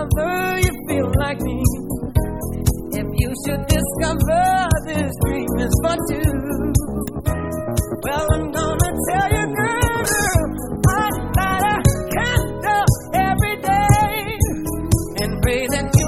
discover you feel like me, if you should discover this dream is for two, well, I'm gonna tell you, girl, I light a candle every day and pray that you